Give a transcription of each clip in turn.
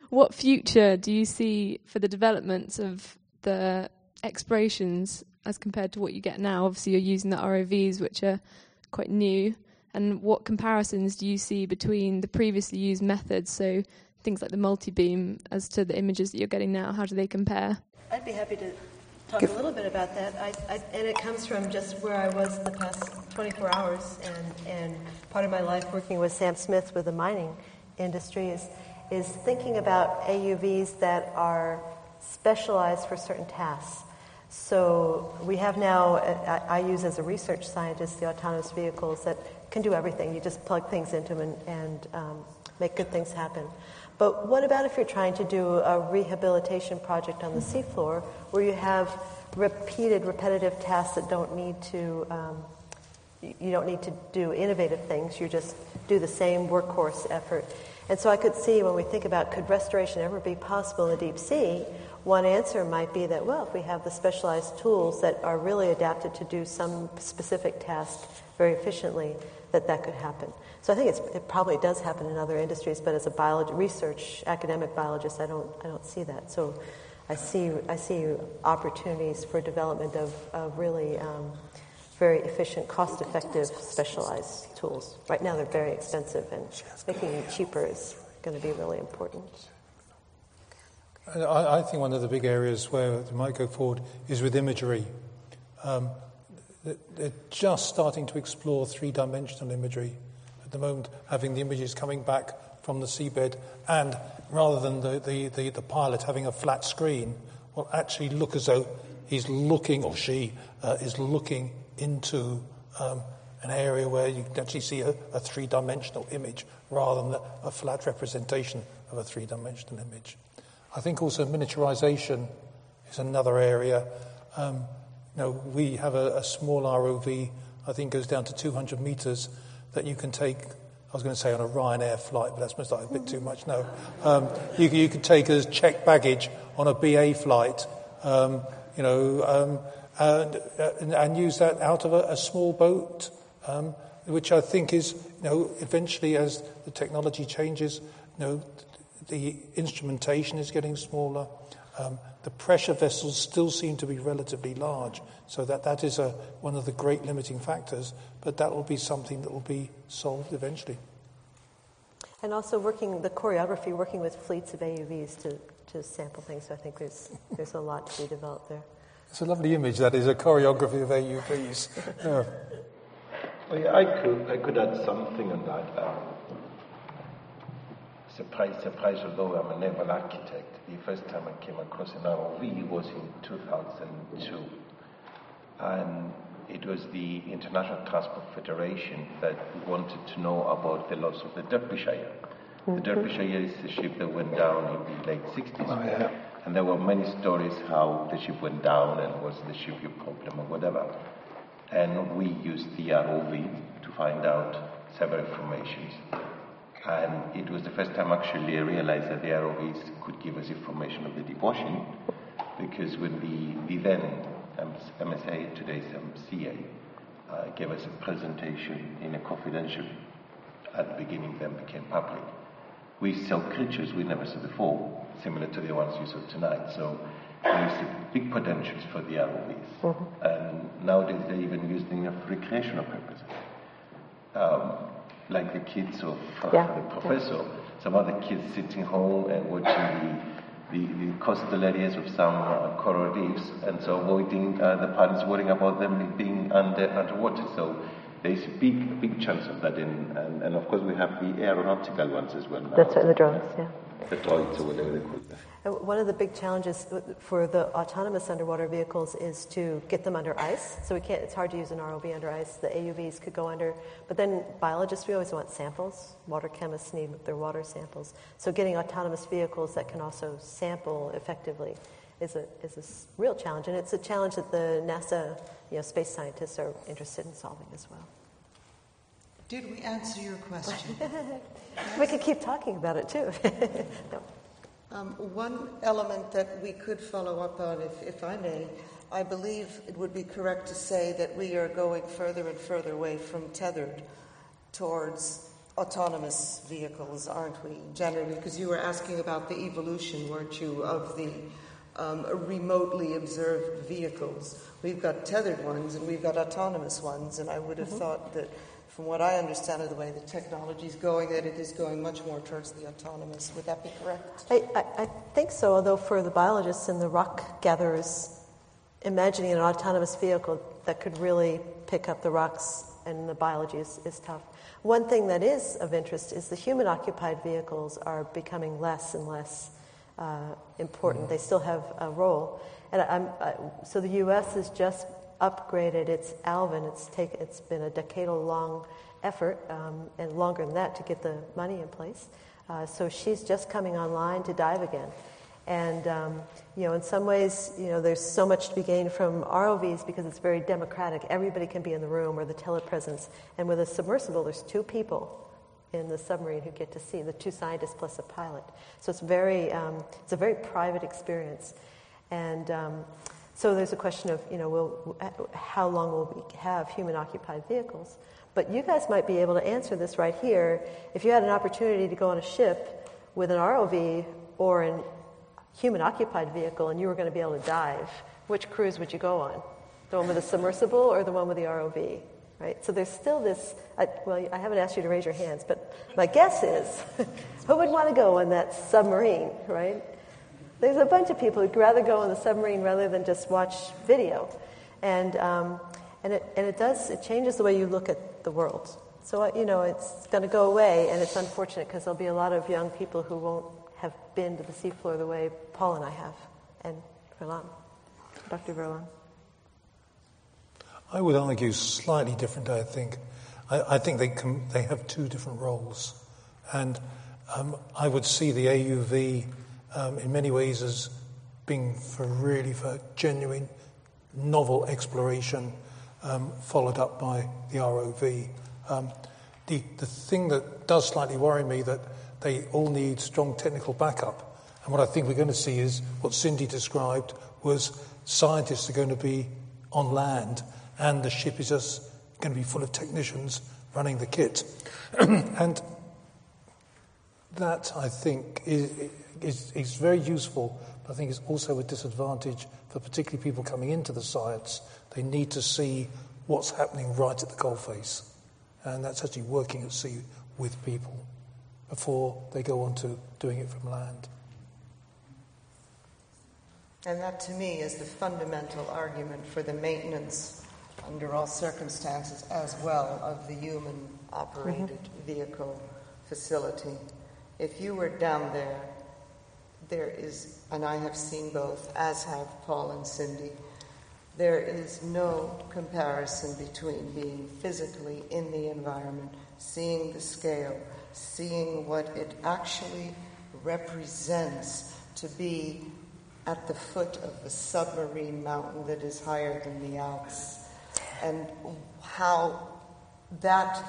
What future do you see for the development of the explorations as compared to what you get now? Obviously, you're using the ROVs, which are quite new. And what comparisons do you see between the previously used methods, so things like the multi-beam, as to the images that you're getting now? How do they compare? I'd be happy to talk a little bit about that. And it comes from just where I was the past 24 hours, and part of my life working with Sam Smith with the mining industry is thinking about AUVs that are specialized for certain tasks. So we have now, I use as a research scientist, the autonomous vehicles that can do everything. You just plug things into them and make good things happen. But what about if you're trying to do a rehabilitation project on the seafloor where you have repetitive tasks that don't need to, you don't need to do innovative things, you just do the same workhorse effort. And so I could see when we think about could restoration ever be possible in the deep sea, one answer might be that, well, if we have the specialized tools that are really adapted to do some specific task very efficiently, that could happen. So I think it probably does happen in other industries, but as a research academic biologist, I don't see that. So I see opportunities for development of really very efficient, cost-effective, specialized tools. Right now they're very expensive, and making them cheaper is going to be really important. I think one of the big areas where it might go forward is with imagery. They're just starting to explore three-dimensional imagery at the moment, having the images coming back from the seabed, and rather than the pilot having a flat screen, will actually look as though he's looking, or she is looking into an area where you can actually see a three-dimensional image rather than a flat representation of a three-dimensional image. I think also miniaturization is another area. We have a small ROV, I think goes down to 200 meters, that you can take, I was going to say on a Ryanair flight, but that's most likely a bit too much, no. You can take as checked baggage on a BA flight, and use that out of a small boat, which I think is, eventually as the technology changes, the instrumentation is getting smaller. The pressure vessels still seem to be relatively large, so that is one of the great limiting factors, but that will be something that will be solved eventually. And also working with fleets of AUVs to sample things, so I think there's a lot to be developed there. It's a lovely image, that is, a choreography of AUVs. Yeah. Well, I could add something on that. Surprise, although I'm a naval architect, the first time I came across an ROV was in 2002. And it was the International Transport Federation that wanted to know about the loss of the Derbyshire. Mm-hmm. The Derbyshire is the ship that went down in the late 60s. Oh, yeah. And there were many stories how the ship went down and was the ship your problem or whatever. And we used the ROV to find out several informations. And it was the first time actually I realized that the ROVs could give us information of the deep ocean, because when the then MSA, today's MCA, gave us a presentation in a confidential, at the beginning then became public, we saw creatures we never saw before, similar to the ones you saw tonight. So we see big potentials for the ROVs. Mm-hmm. And nowadays they're even used in recreational purposes. Like the kids of the professor, some other kids sitting home and watching the coastal areas of some coral reefs, and so avoiding the parents worrying about them being underwater. So there's a big chance of that, and of course we have the aeronautical ones as well now. That's right, the drones, yeah. The droids or whatever they call them. One of the big challenges for the autonomous underwater vehicles is to get them under ice. So it's hard to use an ROV under ice. The AUVs could go under, but then biologists, we always want samples. Water chemists need their water samples. So getting autonomous vehicles that can also sample effectively is a real challenge, and it's a challenge that the NASA space scientists are interested in solving as well. Did we answer your question? We could keep talking about it too. No. One element that we could follow up on, if I may, I believe it would be correct to say that we are going further and further away from tethered towards autonomous vehicles, aren't we, generally? Because you were asking about the evolution, weren't you, of the remotely observed vehicles. We've got tethered ones and we've got autonomous ones, and I would have thought that, from what I understand of the way the technology is going, that it is going much more towards the autonomous. Would that be correct? I think so, although for the biologists and the rock gatherers, imagining an autonomous vehicle that could really pick up the rocks and the biology is tough. One thing that is of interest is the human-occupied vehicles are becoming less and less important. They still have a role. And so the U.S. has just upgraded its Alvin. It's been a decadal-long effort, and longer than that, to get the money in place. So she's just coming online to dive again. And, in some ways, there's so much to be gained from ROVs because it's very democratic. Everybody can be in the room, or the telepresence. And with a submersible, there's 2 people in the submarine who get to see, the 2 scientists plus a pilot. So it's a very private experience. And so there's a question of, how long will we have human-occupied vehicles? But you guys might be able to answer this right here. If you had an opportunity to go on a ship with an ROV or an human-occupied vehicle and you were going to be able to dive, which cruise would you go on? The one with the submersible or the one with the ROV? Right? So there's still this, I haven't asked you to raise your hands, but my guess is, who would want to go on that submarine, right? There's a bunch of people who'd rather go on the submarine rather than just watch video. And it changes the way you look at the world. So, it's going to go away, and it's unfortunate because there'll be a lot of young people who won't have been to the seafloor the way Paul and I have, and Verlan, Dr. Verlan. I would argue slightly different, I think. I think they have 2 different roles. And I would see the AUV in many ways as being for genuine, novel exploration, followed up by the ROV. The thing that does slightly worry me that they all need strong technical backup. And what I think we're going to see is what Cindy described was scientists are going to be on land and the ship is just going to be full of technicians running the kit. And that, I think, is very useful, but I think it's also a disadvantage for particularly people coming into the science. They need to see what's happening right at the coalface. And that's actually working at sea with people before they go on to doing it from land. And that, to me, is the fundamental argument for the maintenance, under all circumstances, as well, of the human-operated vehicle facility. If you were down there, there is, and I have seen both, as have Paul and Cindy, there is no comparison between being physically in the environment, seeing the scale, seeing what it actually represents to be at the foot of the submarine mountain that is higher than the Alps, and how that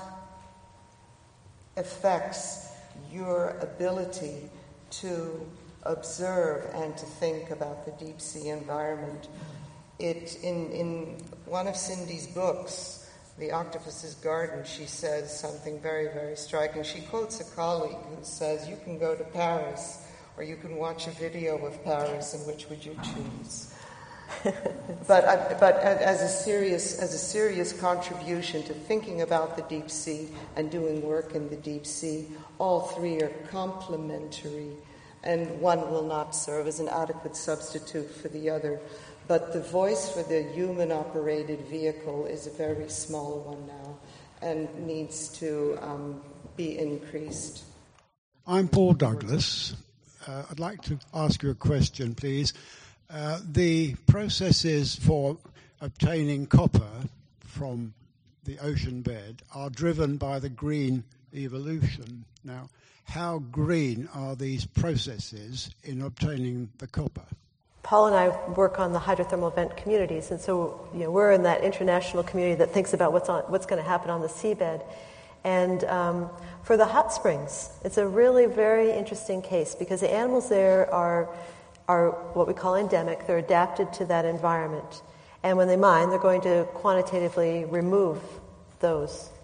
affects your ability to observe and to think about the deep sea environment. In one of Cindy's books, The Octopus's Garden, she says something very, very striking. She quotes a colleague who says, "You can go to Paris, or you can watch a video of Paris, and which would you choose?" But as a serious contribution to thinking about the deep sea and doing work in the deep sea, all 3 are complementary, and one will not serve as an adequate substitute for the other. But the voice for the human-operated vehicle is a very small one now and needs to be increased. I'm Paul Douglas. I'd like to ask you a question, please. The processes for obtaining copper from the ocean bed are driven by the green evolution. Now, how green are these processes in obtaining the copper? Paul and I work on the hydrothermal vent communities, and so we're in that international community that thinks about what's going to happen on the seabed. And for the hot springs, it's a really very interesting case because the animals there are what we call endemic. They're adapted to that environment. And when they mine, they're going to quantitatively remove those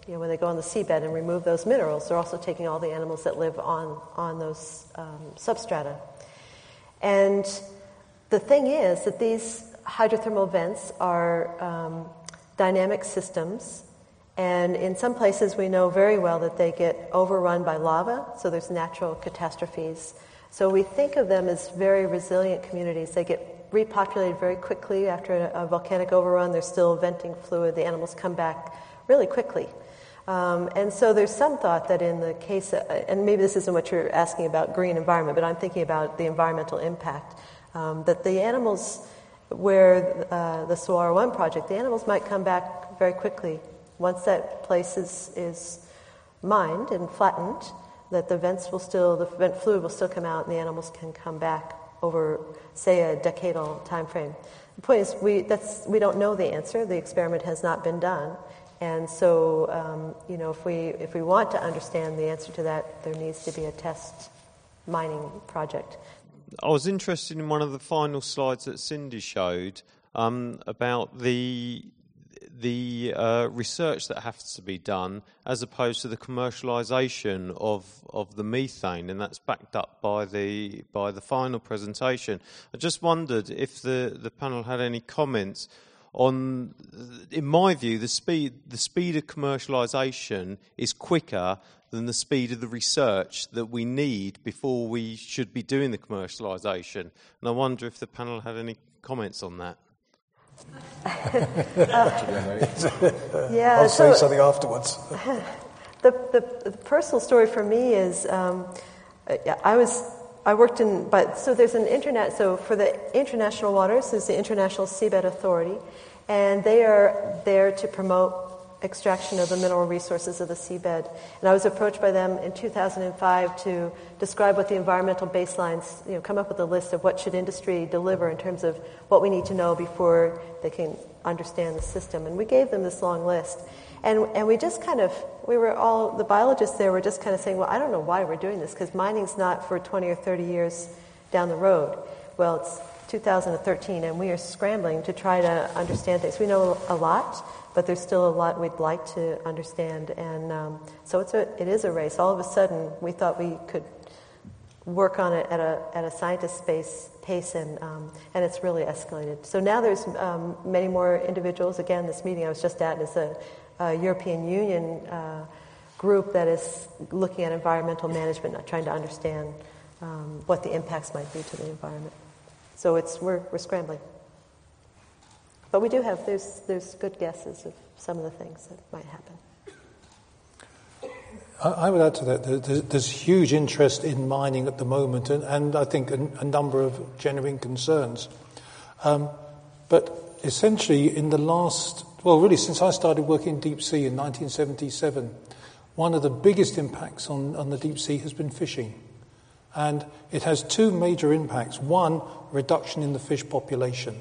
when they go on the seabed and remove those minerals, they're also taking all the animals that live on those substrata. And the thing is that these hydrothermal vents are dynamic systems, and in some places we know very well that they get overrun by lava, so there's natural catastrophes. So we think of them as very resilient communities. They get repopulated very quickly after a volcanic overrun. They're still venting fluid. The animals come back really quickly. And so there's some thought that in the case, and maybe this isn't what you're asking about green environment, but I'm thinking about the environmental impact, that the animals, where the Saguaro 1 project, the animals might come back very quickly. Once that place is mined and flattened, that the vent fluid will still come out and the animals can come back over, say, a decadal time frame. The point is, we don't know the answer. The experiment has not been done. And so, if we want to understand the answer to that, there needs to be a test mining project. I was interested in one of the final slides that Cindy showed about the research that has to be done as opposed to the commercialisation of the methane, and that's backed up by the final presentation. I just wondered if the panel had any comments on, in my view, the speed of commercialisation is quicker than the speed of the research that we need before we should be doing the commercialisation. And I wonder if the panel had any comments on that. I'll say something afterwards. The personal story for me is I worked in, so there's an internet. So for the international waters, there's the International Seabed Authority, and they are there to promote extraction of the mineral resources of the seabed. And I was approached by them in 2005 to describe what the environmental baselines, come up with a list of what should industry deliver in terms of what we need to know before they can understand the system. And we gave them this long list. And we just we were all, the biologists there were just kind of saying, well, I don't know why we're doing this, because mining's not for 20 or 30 years down the road. Well, it's 2013, and we are scrambling to try to understand things. We know a lot, but there's still a lot we'd like to understand, and so it is a race. All of a sudden, we thought we could work on it at a scientist pace, and it's really escalated. So now there's many more individuals. Again, this meeting I was just at is a European Union group that is looking at environmental management, trying to understand what the impacts might be to the environment. So we're scrambling. But we do have, there's good guesses of some of the things that might happen. I would add to that, there's huge interest in mining at the moment, and I think a number of genuine concerns. But essentially in the really since I started working in deep sea in 1977, one of the biggest impacts on the deep sea has been fishing. And it has two major impacts. One, reduction in the fish population.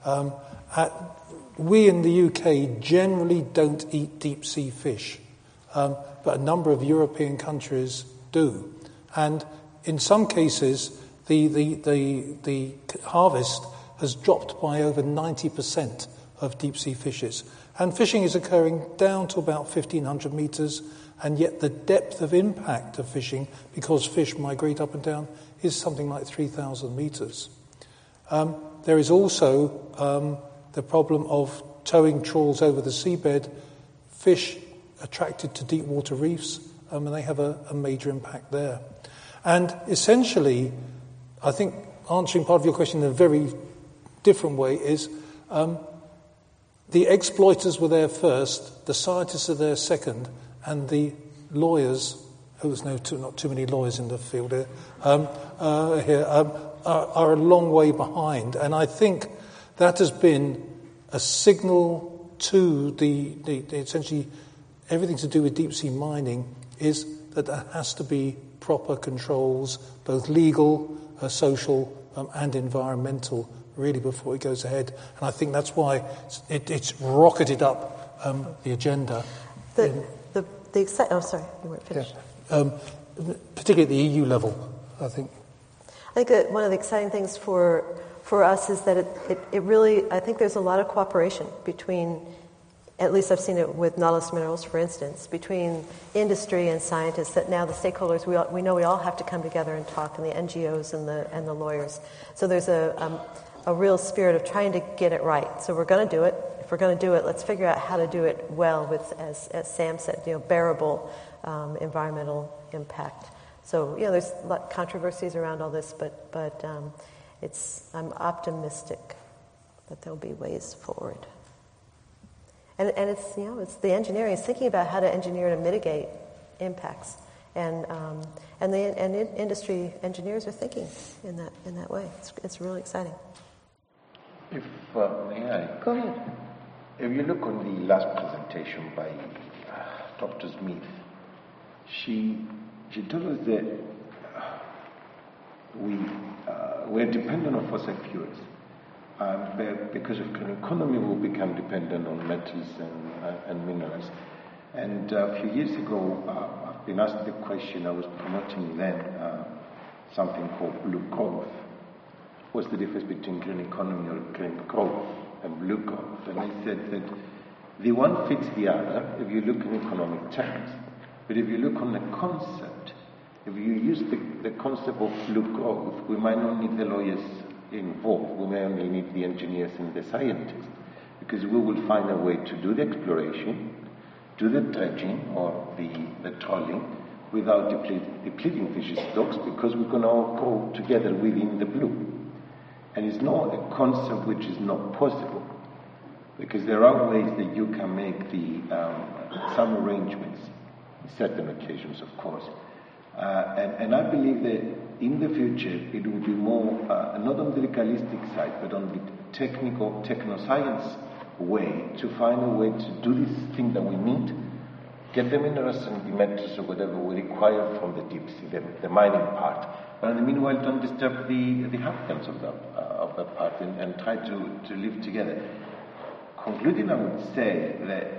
We in the UK generally don't eat deep sea fish, but a number of European countries do. And in some cases, the harvest has dropped by over 90% of deep sea fishes. And fishing is occurring down to about 1,500 meters, and yet the depth of impact of fishing, because fish migrate up and down, is something like 3,000 meters. There is also the problem of towing trawls over the seabed. Fish attracted to deep water reefs, and they have a major impact there. And essentially, I think answering part of your question in a very different way is the exploiters were there first, the scientists are there second, and the lawyers, there's not too many lawyers in the field here, are a long way behind. And I think that has been a signal to the essentially everything to do with deep sea mining is that there has to be proper controls, both legal, social, and environmental, really, before it goes ahead. And I think that's why it's rocketed up the agenda. Sorry, you weren't finished. Yeah. Particularly at the EU level, I think. I think that one of the exciting things for us is that it really, I think there's a lot of cooperation between at least I've seen it with Nautilus Minerals, for instance, between industry and scientists, that now the stakeholders, we know we all have to come together and talk, and the NGOs and the lawyers. So there's a real spirit of trying to get it right. So we're going to do it. If we're going to do it, let's figure out how to do it well with, as Sam said, bearable environmental impact. So, there's a lot of controversies around all this, but I'm optimistic that there'll be ways forward. And it's the engineering. It's thinking about how to engineer to mitigate impacts, and industry engineers are thinking in that way. It's really exciting. If may I? Go ahead. If you look on the last presentation by Dr. Smith, she told us that we're dependent on fossil fuels. Because of the economy, will become dependent on metals and minerals. And a few years ago, I've been asked the question. I was promoting then something called blue growth. What's the difference between green economy or green growth and blue growth? And I said that the one fits the other if you look in economic terms. But if you look on the concept, if you use the concept of blue growth, we might not need the lawyers involved. We may only need the engineers and the scientists, because we will find a way to do the exploration, do the dredging or the trawling without depleting fish stocks, because we're going to all go together within the blue. And it's not a concept which is not possible, because there are ways that you can make some arrangements, on certain occasions, of course. And I believe that in the future it will be more, not on the legalistic side, but on the technoscience way, to find a way to do this thing that we need, get the minerals and the metals or whatever we require from the deep sea, the mining part. But in the meanwhile, don't disturb the inhabitants of that part and try to live together. Concluding, I would say that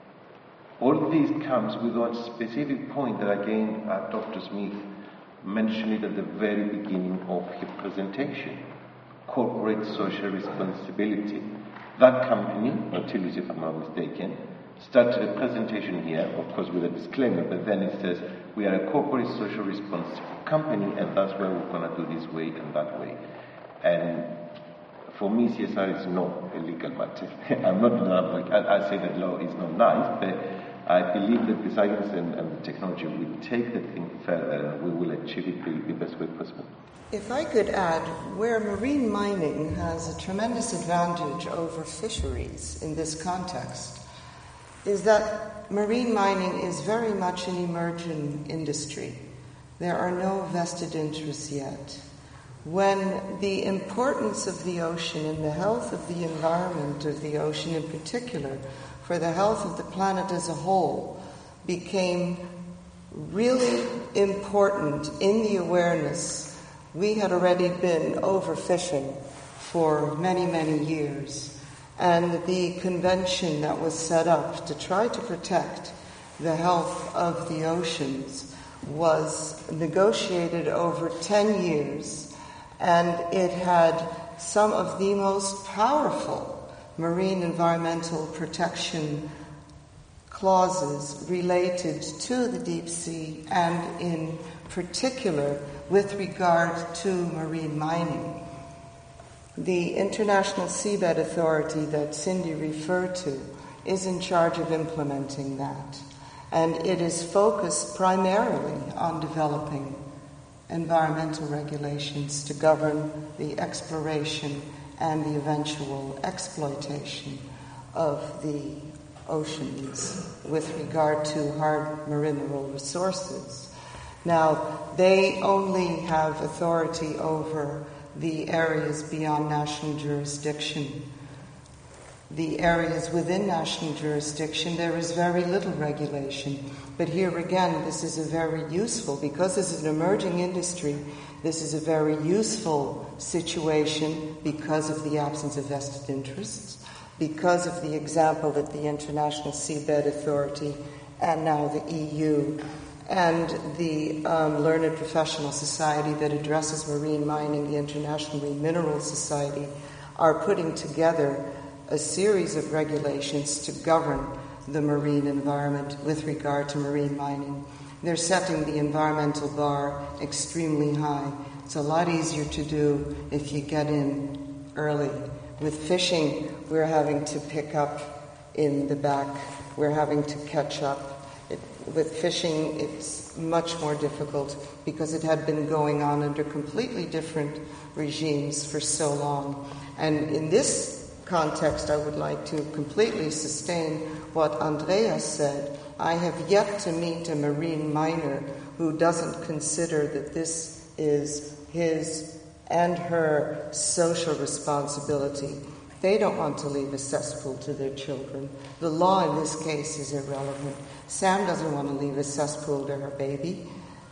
all this comes with one specific point that again Dr. Smith mentioned it at the very beginning of his presentation: corporate social responsibility. That company, Nautilus if I'm not mistaken, started a presentation here, of course with a disclaimer, but then it says we are a corporate social responsible company, and that's why we're going to do this way and that way. And for me, CSR is not a legal matter. I'm not like I say that law is not nice, but I believe that the science and the technology will take the thing further, and we will achieve it the best way possible. If I could add, where marine mining has a tremendous advantage over fisheries in this context, is that marine mining is very much an emerging industry. There are no vested interests yet. When the importance of the ocean and the health of the environment of the ocean in particular, for the health of the planet as a whole, became really important in the awareness, we had already been overfishing for many, many years. And the convention that was set up to try to protect the health of the oceans was negotiated over 10 years, and it had some of the most powerful marine environmental protection clauses related to the deep sea, and in particular with regard to marine mining. The International Seabed Authority that Cindy referred to is in charge of implementing that, and it is focused primarily on developing environmental regulations to govern the exploration and the eventual exploitation of the oceans with regard to hard mineral resources. Now, they only have authority over the areas beyond national jurisdiction. The areas within national jurisdiction, there is very little regulation. But here again, this is a very useful, because this is an emerging industry, this is a very useful situation because of the absence of vested interests, because of the example that the International Seabed Authority and now the EU and the Learned Professional Society that addresses marine mining, the International Marine Minerals Society, are putting together a series of regulations to govern the marine environment with regard to marine mining. They're setting the environmental bar extremely high. It's a lot easier to do if you get in early. With fishing, we're having to pick up in the back. We're having to catch up. With fishing, it's much more difficult because it had been going on under completely different regimes for so long. And in this context, I would like to completely sustain what Andreas said. I have yet to meet a marine miner who doesn't consider that this is his and her social responsibility. They don't want to leave a cesspool to their children. The law in this case is irrelevant. Sam doesn't want to leave a cesspool to her baby.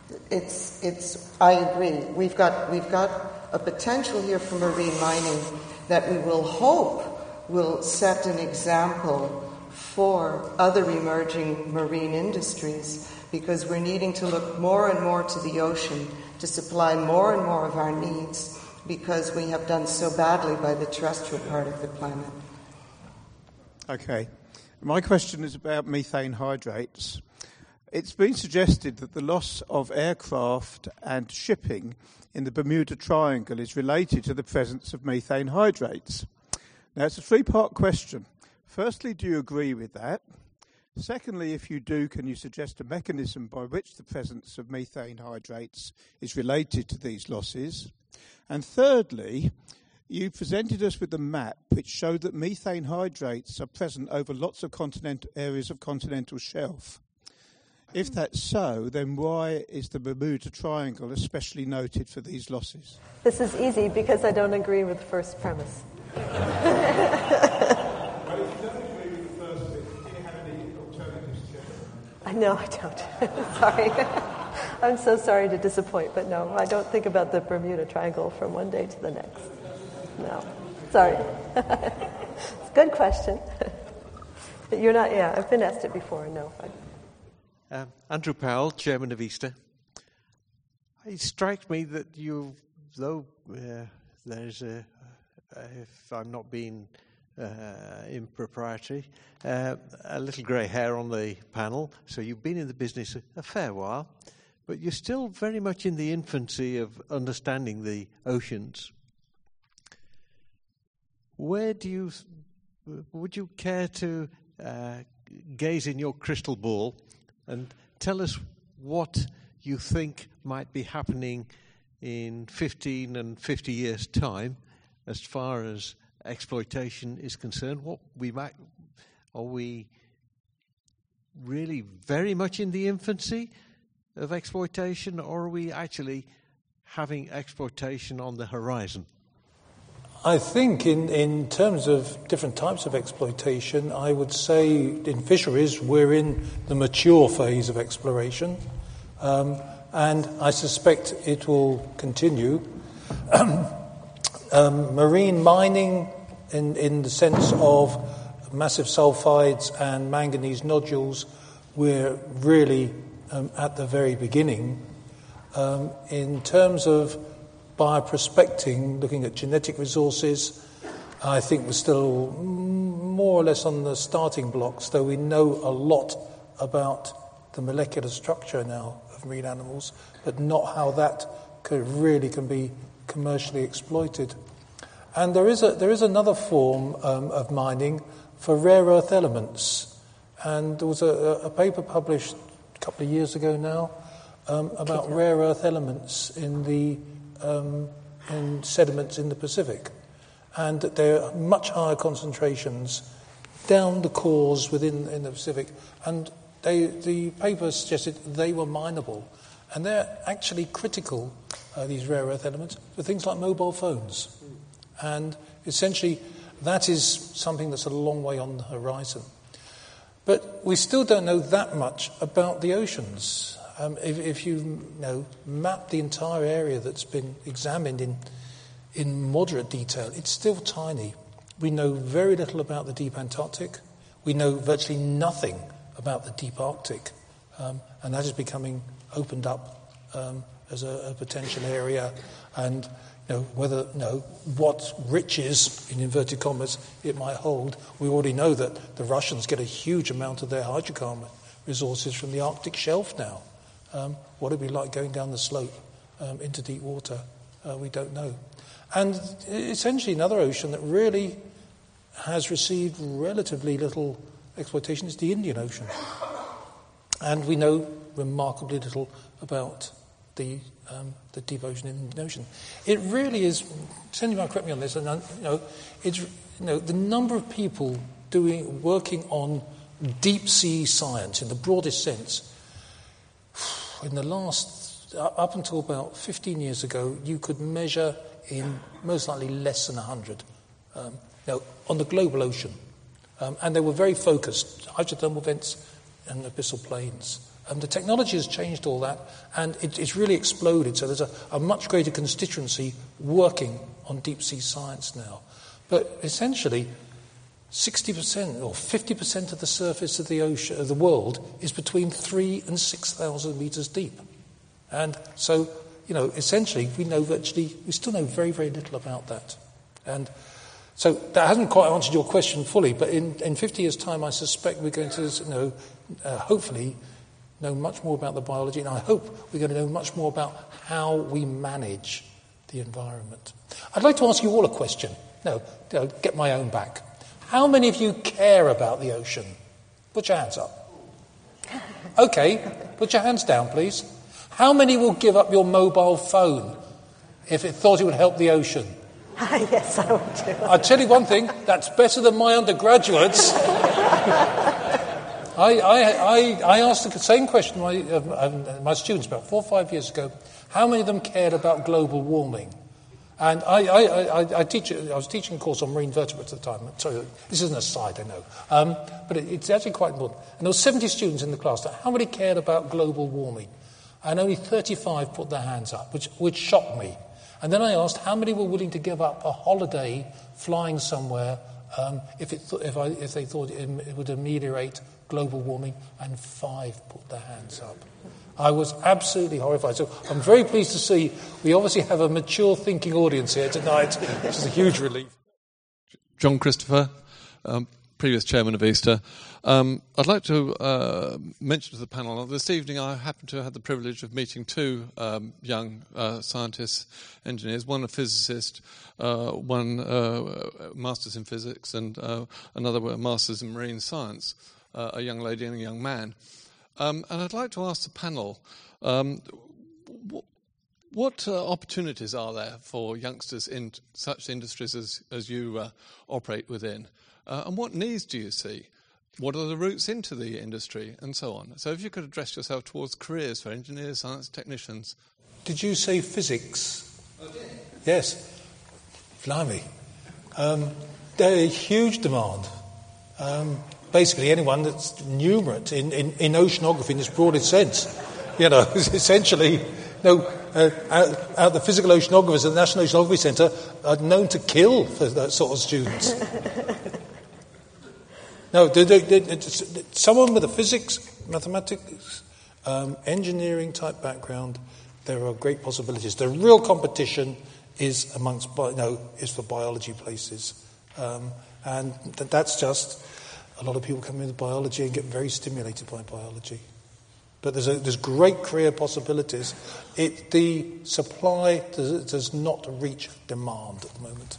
I agree. We've got a potential here for marine mining that we will hope will set an example for other emerging marine industries, because we're needing to look more and more to the ocean to supply more and more of our needs, because we have done so badly by the terrestrial part of the planet. Okay. My question is about methane hydrates. It's been suggested that the loss of aircraft and shipping in the Bermuda Triangle is related to the presence of methane hydrates. Now, it's a three-part question. Firstly, do you agree with that? Secondly, if you do, can you suggest a mechanism by which the presence of methane hydrates is related to these losses? And thirdly, you presented us with a map which showed that methane hydrates are present over lots of areas of continental shelf. If that's so, then why is the Bermuda Triangle especially noted for these losses? This is easy because I don't agree with the first premise. No, I don't. Sorry. I'm so sorry to disappoint, but no, I don't think about the Bermuda Triangle from one day to the next. No. Sorry. It's a good question. But you're not, I've been asked it before, no. Andrew Powell, Chairman of Easter. It strikes me that there's if I'm not being impropriety, a little grey hair on the panel, so you've been in the business a fair while, but you're still very much in the infancy of understanding the oceans. Would you care to gaze in your crystal ball and tell us what you think might be happening in 15 and 50 years' time as far as exploitation is concerned? Are we really very much in the infancy of exploitation, or are we actually having exploitation on the horizon? I think in terms of different types of exploitation, I would say in fisheries we're in the mature phase of exploration, and I suspect it will continue. Marine mining, in the sense of massive sulfides and manganese nodules, we're really at the very beginning. In terms of bioprospecting, looking at genetic resources, I think we're still more or less on the starting blocks, though we know a lot about the molecular structure now of marine animals, but not how that can be commercially exploited. And there is another form of mining for rare earth elements, and there was a paper published a couple of years ago now about rare earth elements in sediments in the Pacific, and that there are much higher concentrations down the cores in the Pacific, and the paper suggested they were mineable, and they're actually critical, these rare earth elements, for things like mobile phones. And essentially, that is something that's a long way on the horizon. But we still don't know that much about the oceans. If you map the entire area that's been examined in moderate detail, it's still tiny. We know very little about the deep Antarctic. We know virtually nothing about the deep Arctic. And that is becoming opened up as a potential area, and what riches, in inverted commas, it might hold. We already know that the Russians get a huge amount of their hydrocarbon resources from the Arctic shelf now. What it'd be like going down the slope into deep water, we don't know. And essentially another ocean that really has received relatively little exploitation is the Indian Ocean. And we know remarkably little about the deep ocean in the Indian Ocean. It really is, Cindy might correct me on this, and it's the number of people working on deep sea science in the broadest sense. In the last, up until about 15 years ago, you could measure in most likely less than 100 on the global ocean. And they were very focused, hydrothermal vents and abyssal plains. The technology has changed all that, and it's really exploded. So there's a much greater constituency working on deep sea science now. But essentially, 60% or 50% of the surface of the ocean, of the world, is between 3,000 and 6,000 meters deep. And so, essentially, we still know very, very little about that. And so that hasn't quite answered your question fully, but in 50 years' time, I suspect we're going to hopefully know much more about the biology, and I hope we're going to know much more about how we manage the environment. I'd like to ask you all a question. Get my own back. How many of you care about the ocean? Put your hands up. Okay, put your hands down, please. How many will give up your mobile phone if it thought it would help the ocean? Yes, I would do. I'll tell you one thing, that's better than my undergraduates. I asked the same question to my students about 4 or 5 years ago. How many of them cared about global warming? And I was teaching a course on marine vertebrates at the time. Sorry, this is an aside, I know. But it's actually quite important. And there were 70 students in the class. How many cared about global warming? And only 35 put their hands up, which shocked me. And then I asked how many were willing to give up a holiday flying somewhere if they thought it would ameliorate global warming, and 5 put their hands up. I was absolutely horrified. So I'm very pleased to see we obviously have a mature thinking audience here tonight, which is a huge relief. John Christopher, previous chairman of Easter. I'd like to mention to the panel, this evening I happen to have had the privilege of meeting 2 young scientists, engineers, one a physicist, one master's in physics, and another master's in marine science, a young lady and a young man. And I'd like to ask the panel, what opportunities are there for youngsters in such industries as you operate within? And what needs do you see? What are the routes into the industry, and so on? So if you could address yourself towards careers for engineers, science technicians. Did you say physics? I did. Yes. Blimey. There's a huge demand. Basically anyone that's numerate in oceanography in its broadest sense. Essentially, out the physical oceanographers at the National Oceanography Centre are known to kill for that sort of students. No, someone with a physics, mathematics, engineering type background, there are great possibilities. The real competition is is for biology places, and that's just a lot of people come into biology and get very stimulated by biology. But there's great career possibilities. The supply does not reach demand at the moment.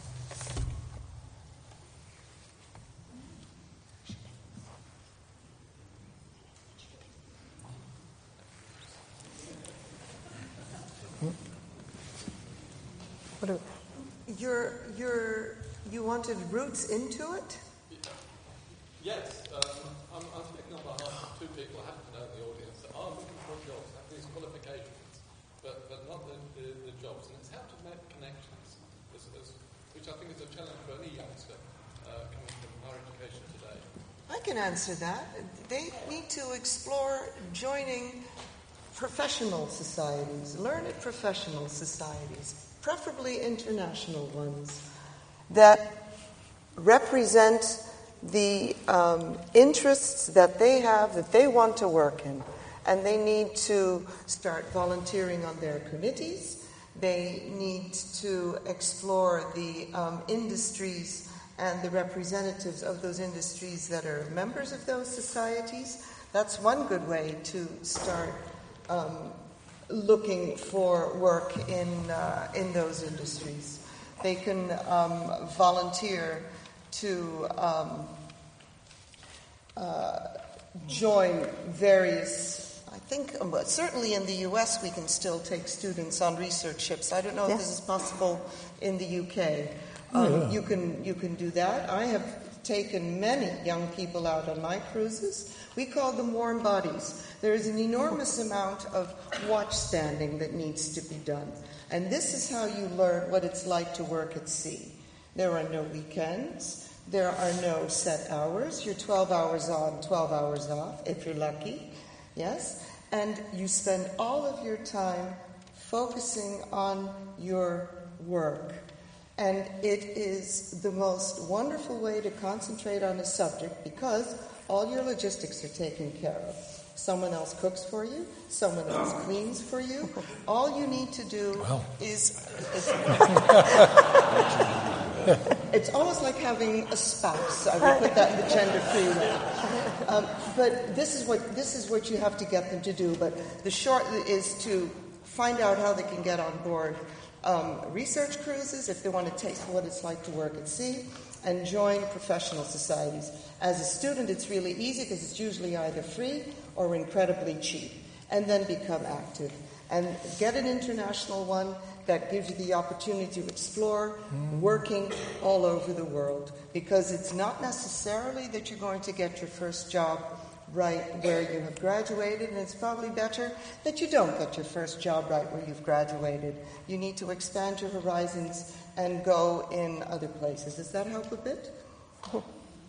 You wanted roots into it? Yes, I'm speaking on behalf of 2 people I happen to know in the audience that are looking for jobs, have these qualifications, but not the jobs. And it's how to make connections, which I think is a challenge for any youngster coming from higher education today. I can answer that. They need to explore joining professional societies, learned professional societies, preferably international ones, that represent the interests that they have, that they want to work in, And they need to start volunteering on their committees. They need to explore the industries and the representatives of those industries that are members of those societies. That's one good way to start looking for work in those industries. They can volunteer to join various, I think, certainly in the US we can still take students on research ships. I don't know if this is possible in the UK. You can do that. I have taken many young people out on my cruises. We call them warm bodies. There is an enormous amount of watch standing that needs to be done. And this is how you learn what it's like to work at sea. There are no weekends. There are no set hours. You're 12 hours on, 12 hours off, if you're lucky. Yes? And you spend all of your time focusing on your work. And it is the most wonderful way to concentrate on a subject because all your logistics are taken care of. Someone else cooks for you. Someone else cleans for you. All you need to do is it's almost like having a spouse. I would put that in the gender-free way. But this is what you have to get them to do. But the short is to find out how they can get on board research cruises if they want to taste what it's like to work at sea, and join professional societies. As a student, it's really easy because it's usually either free or incredibly cheap, and then become active. And get an international one that gives you the opportunity to explore working all over the world, because it's not necessarily that you're going to get your first job right where you have graduated, and it's probably better that you don't get your first job right where you've graduated. You need to expand your horizons and go in other places. Does that help a bit? One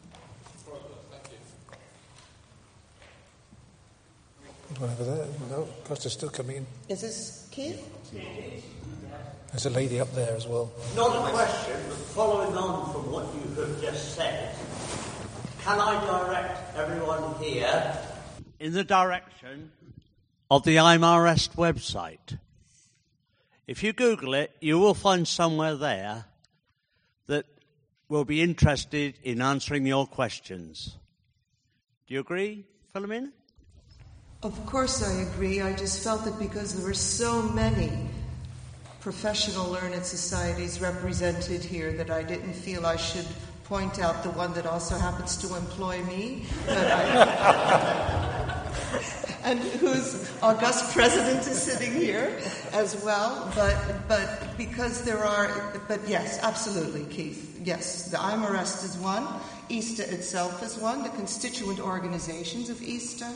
over there. No, Costa's still coming in. Is this Keith? There's a lady up there as well. Not a question, but following on from what you have just said, can I direct everyone here in the direction of the IMRS website? If you Google it, you will find somewhere there that will be interested in answering your questions. Do you agree, Philomena? Of course I agree. I just felt that because there were so many professional learned societies represented here that I didn't feel I should point out the one that also happens to employ me, and whose august president is sitting here as well. But because there are, but yes, absolutely, Keith. Yes, the IMRS is one. ISTA itself is one. The constituent organizations of ISTA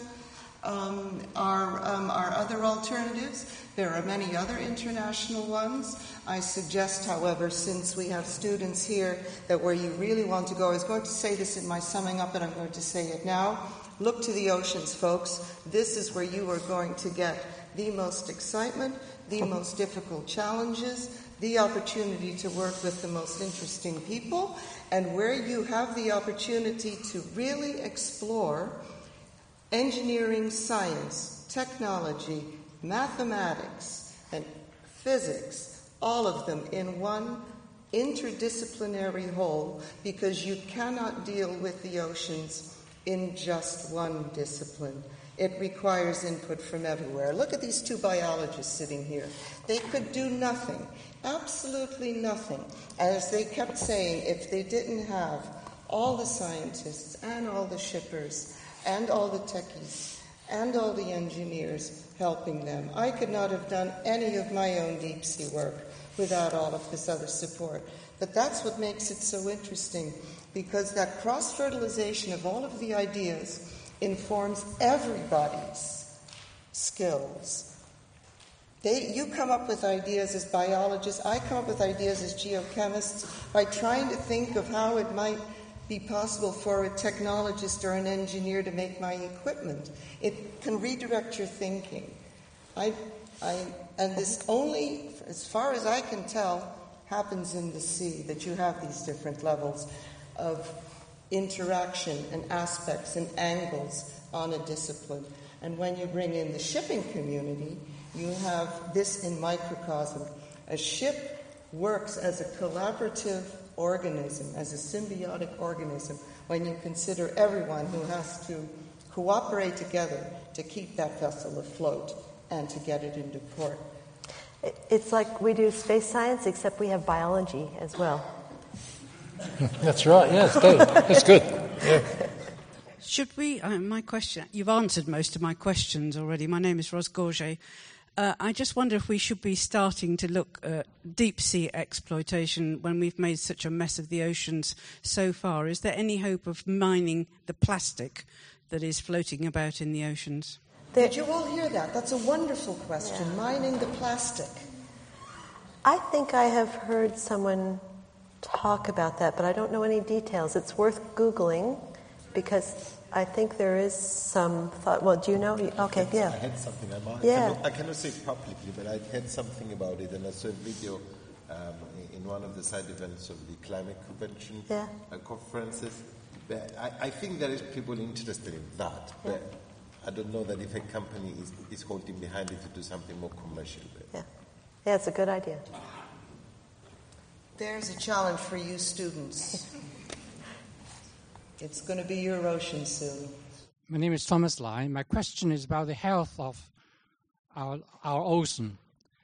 are other alternatives. There are many other international ones. I suggest, however, since we have students here, that where you really want to go, I was going to say this in my summing up, and I'm going to say it now. Look to the oceans, folks. This is where you are going to get the most excitement, the most difficult challenges, the opportunity to work with the most interesting people, and where you have the opportunity to really explore engineering, science, technology, mathematics, and physics, all of them in one interdisciplinary whole, because you cannot deal with the oceans in just one discipline. It requires input from everywhere. Look at these two biologists sitting here. They could do nothing, absolutely nothing. As they kept saying, if they didn't have all the scientists and all the shippers and all the techies and all the engineers helping them, I could not have done any of my own deep sea work without all of this other support. But that's what makes it so interesting, because that cross-fertilization of all of the ideas informs everybody's skills. You come up with ideas as biologists, I come up with ideas as geochemists, by trying to think of how it might be possible for a technologist or an engineer to make my equipment. It can redirect your thinking. And this only, as far as I can tell, happens in the sea, that you have these different levels of interaction and aspects and angles on a discipline. And when you bring in the shipping community, you have this in microcosm. A ship works as a collaborative organism, as a symbiotic organism, when you consider everyone who has to cooperate together to keep that vessel afloat and to get it into port. It's like we do space science, except we have biology as well. That's right, yes, that's good. Yeah. Should we, my question, you've answered most of my questions already. My name is Ros Gorget. I just wonder if we should be starting to look at deep sea exploitation when we've made such a mess of the oceans so far. Is there any hope of mining the plastic that is floating about in the oceans? Did you all hear that? That's a wonderful question, mining the plastic. I think I have heard someone talk about that, but I don't know any details. It's worth Googling, because I think there is some thought. Well, do you know? Okay, yeah. I had something. I cannot say it publicly, but I had something about it, and I saw a video in one of the side events of the climate convention conferences. But I think there is people interested in that, but I don't know that if a company is holding behind it to do something more commercial. Yeah, it's a good idea. There's a challenge for you students. It's going to be your ocean soon. My name is Thomas Lai. My question is about the health of our ocean.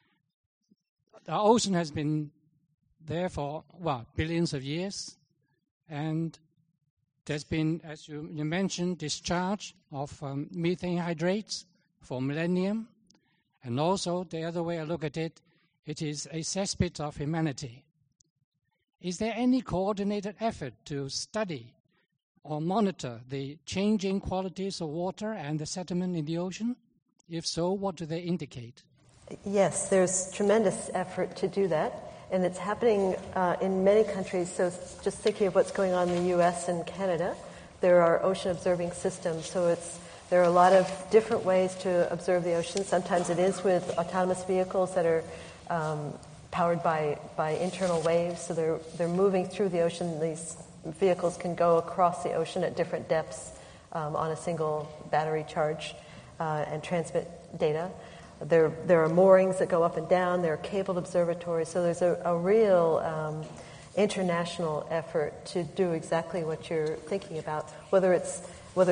Our ocean has been there for, billions of years. And there's been, as you mentioned, discharge of methane hydrates for millennium. And also, the other way I look at it, it is a cesspit of humanity. Is there any coordinated effort to study or monitor the changing qualities of water and the sediment in the ocean? If so, what do they indicate? Yes, there's tremendous effort to do that, and it's happening in many countries. So just thinking of what's going on in the U.S. and Canada, there are ocean observing systems. So there are a lot of different ways to observe the ocean. Sometimes it is with autonomous vehicles that are powered by internal waves. So they're moving through the ocean. These vehicles can go across the ocean at different depths on a single battery charge and transmit data. There are moorings that go up and down. There are cabled observatories. So there's a real international effort to do exactly what you're thinking about. Whether it's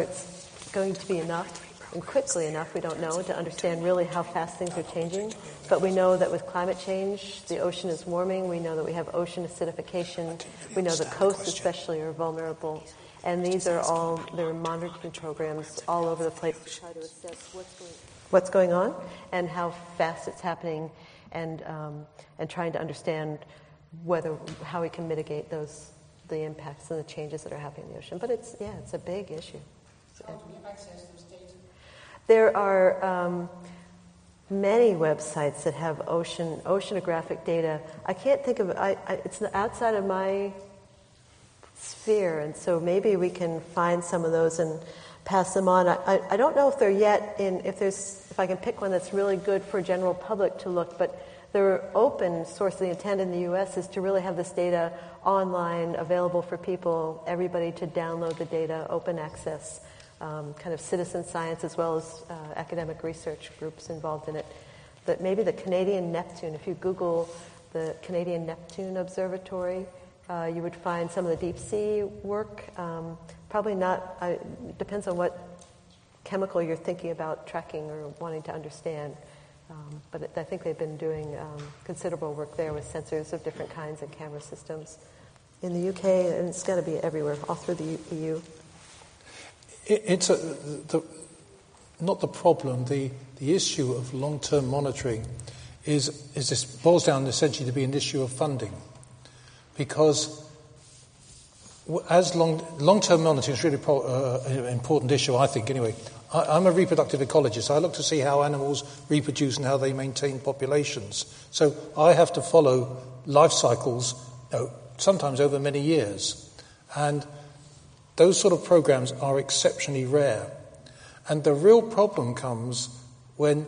going to be enough and quickly enough, we don't know, to understand really how fast things are changing. But we know that with climate change, the ocean is warming. We know that we have ocean acidification. We know the coasts especially are vulnerable. And these are there are monitoring programs all over the place to try to assess what's going on and how fast it's happening, and trying to understand how we can mitigate the impacts and the changes that are happening in the ocean. But it's a big issue. How do we access those data? There are many websites that have oceanographic data. I can't think of it. It's outside of my sphere, and so maybe we can find some of those and pass them on. I don't know if they're yet if I can pick one that's really good for general public to look, but the open source of the intent in the U.S. is to really have this data online, available for people, everybody to download the data, open access. Kind of citizen science as well as academic research groups involved in it. That maybe the Canadian Neptune, if you Google the Canadian Neptune Observatory, you would find some of the deep sea work. Probably not, it depends on what chemical you're thinking about tracking or wanting to understand. But I think they've been doing considerable work there with sensors of different kinds and camera systems in the UK, and it's got to be everywhere, all through the EU. It's not the problem. The issue of long-term monitoring is this boils down essentially to be an issue of funding, because as long-term monitoring is really an important issue, I think. Anyway, I'm a reproductive ecologist. I look to see how animals reproduce and how they maintain populations. So I have to follow life cycles, sometimes over many years, and those sort of programs are exceptionally rare. And the real problem comes when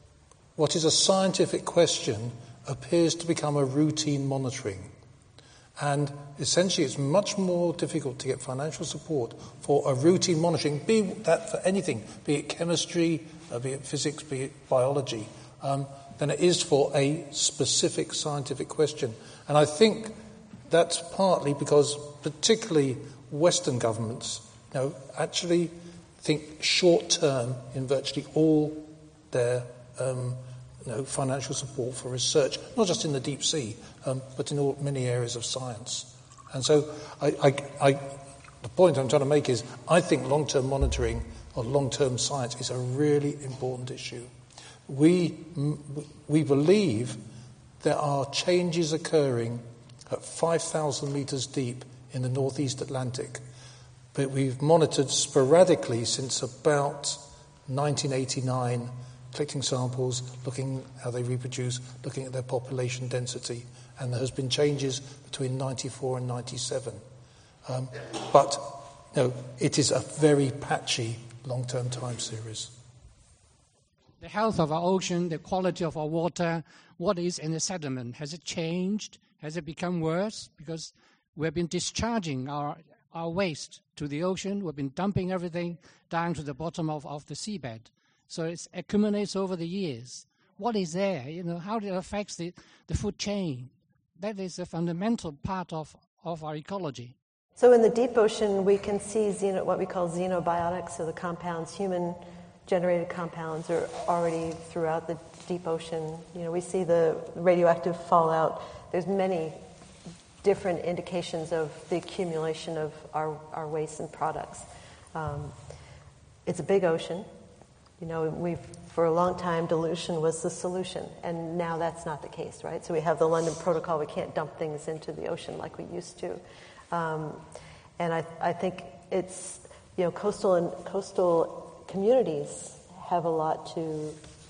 what is a scientific question appears to become a routine monitoring. And essentially, it's much more difficult to get financial support for a routine monitoring, be that for anything, be it chemistry, be it physics, be it biology, than it is for a specific scientific question. And I think that's partly because particularly Western governments, actually think short term in virtually all their financial support for research, not just in the deep sea, but in many areas of science. And so the point I'm trying to make is I think long-term monitoring or long-term science is a really important issue. We believe there are changes occurring at 5,000 metres deep in the northeast Atlantic, but we've monitored sporadically since about 1989, collecting samples, looking how they reproduce, looking at their population density, and there has been changes between 94 and 97. But it is a very patchy long-term time series. The health of our ocean, the quality of our water, what is in the sediment, has it changed? Has it become worse? Because we've been discharging our waste to the ocean, we've been dumping everything down to the bottom of the seabed. So it accumulates over the years. What is there? How it affects the food chain. That is a fundamental part of our ecology. So in the deep ocean, we can see what we call xenobiotics, so the compounds, human-generated compounds are already throughout the deep ocean. We see the radioactive fallout. There's many different indications of the accumulation of our waste and products. It's a big ocean. For a long time, dilution was the solution, and now that's not the case, right? So we have the London Protocol. We can't dump things into the ocean like we used to. And I think it's, coastal communities have a lot to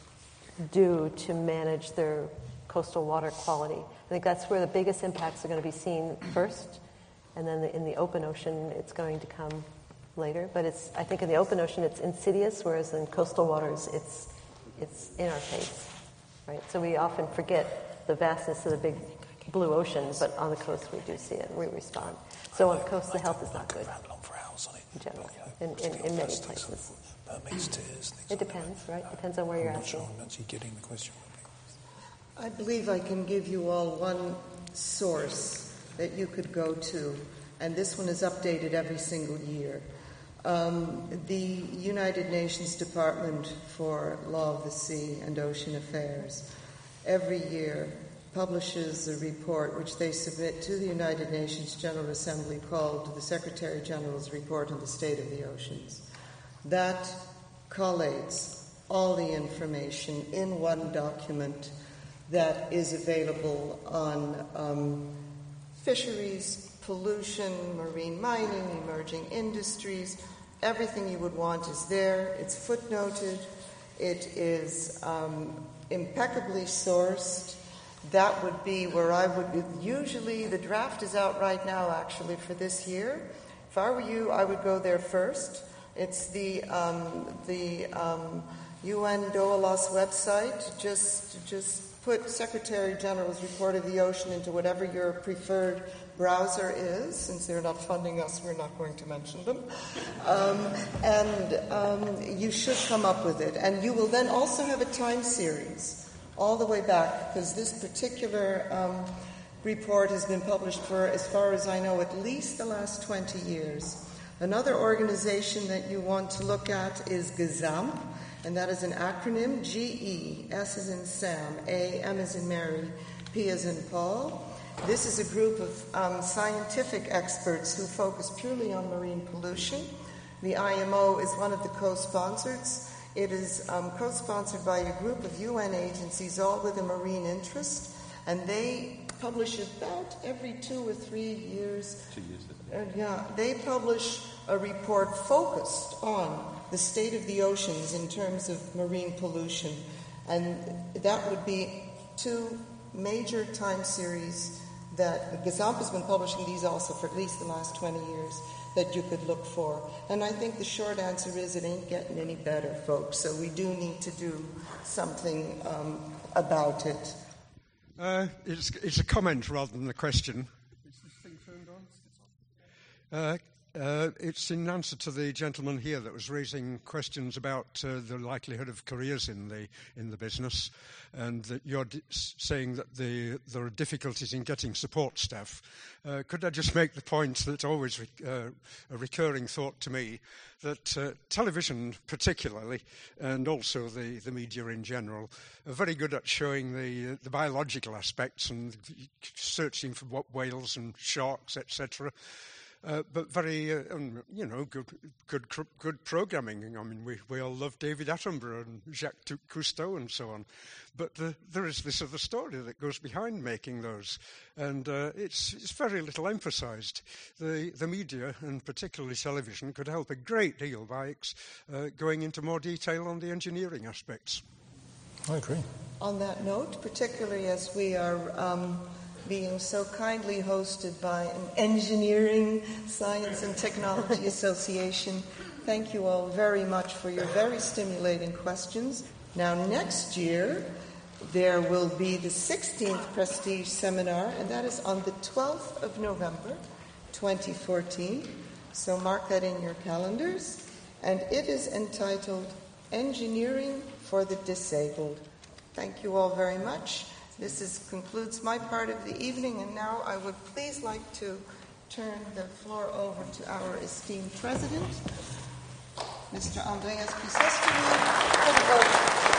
do to manage their coastal water quality. I think that's where the biggest impacts are going to be seen first, and then in the open ocean, it's going to come later. But I think in the open ocean, it's insidious, whereas in coastal waters, it's in our face, right? So we often forget the vastness of the big blue ocean, but on the coast we do see it, and we respond. So on the coast, the health is not good in general, in many places. It depends, right? Depends on where you're asking. I'm actually getting the question. I believe I can give you all one source that you could go to, and this one is updated every single year. The United Nations Department for Law of the Sea and Ocean Affairs every year publishes a report which they submit to the United Nations General Assembly called the Secretary General's Report on the State of the Oceans. That collates all the information in one document that is available on fisheries, pollution, marine mining, emerging industries. Everything you would want is there. It's footnoted. It is impeccably sourced. That would be where I would be. Usually the draft is out right now, actually, for this year. If I were you, I would go there first. It's the UN DOALOS website. Just put Secretary General's Report of the Ocean into whatever your preferred browser is. Since they're not funding us, we're not going to mention them. And you should come up with it. And you will then also have a time series all the way back, because this particular report has been published for, as far as I know, at least the last 20 years. Another organization that you want to look at is GESAMP, and that is an acronym, G-E, S as in Sam, A, M as in Mary, P as in Paul. This is a group of scientific experts who focus purely on marine pollution. The IMO is one of the co-sponsors. It is co-sponsored by a group of UN agencies, all with a marine interest, and they publish about every 2 or 3 years. 2 years. They publish a report focused on the state of the oceans in terms of marine pollution, and that would be 2 major time series that GESAMP has been publishing these also for at least the last 20 years that you could look for. And I think the short answer is it ain't getting any better, folks. So we do need to do something about it. It's a comment rather than a question. It's in answer to the gentleman here that was raising questions about the likelihood of careers in the business, and that you're saying that there are difficulties in getting support staff. Could I just make the point that's always a recurring thought to me, that television particularly, and also the media in general, are very good at showing the biological aspects and searching for whales and sharks, etc. But very, good programming. I mean, we all love David Attenborough and Jacques Cousteau and so on. But there is this other story that goes behind making those, and it's very little emphasised. The media, and particularly television, could help a great deal by going into more detail on the engineering aspects. I agree. On that note, particularly as we are being so kindly hosted by an Engineering, Science and Technology Association. Thank you all very much for your very stimulating questions. Now, next year, there will be the 16th Prestige Seminar, and that is on the 12th of November, 2014. So mark that in your calendars. And it is entitled Engineering for the Disabled. Thank you all very much. This concludes my part of the evening, and now I would please like to turn the floor over to our esteemed president, Mr. Andreas Pisestri, for the vote.